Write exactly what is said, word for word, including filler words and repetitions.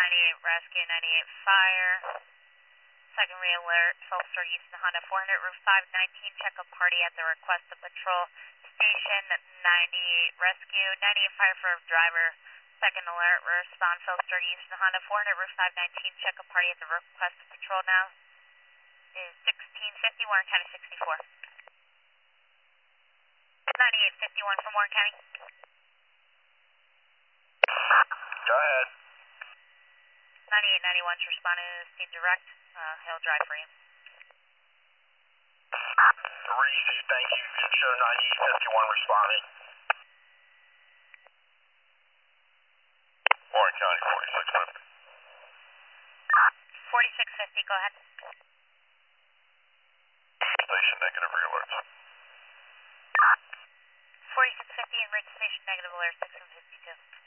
ninety-eight rescue, ninety-eight fire. Second re-alert, Phillipsburg Eastern Honda four hundred, roof five nineteen, check a party at the request of patrol station. ninety-eight rescue, ninety-eight fire for driver. Second alert, respond Phillipsburg Eastern Honda four hundred, roof five nineteen, check a party at the request of patrol now. Is sixteen fifty, Warren County sixty-four. ninety-eight fifty-one from Warren County. Go ahead. ninety-eight ninety-one's responding to the direct. Uh, he'll drive for you. Receive, thank you. Show ninety-eight fifty-one responding. Warren County forty-six fifty. forty-six fifty, go ahead. Station negative re-alerts. forty-six fifty, emergency station negative alert, six one fifty-two.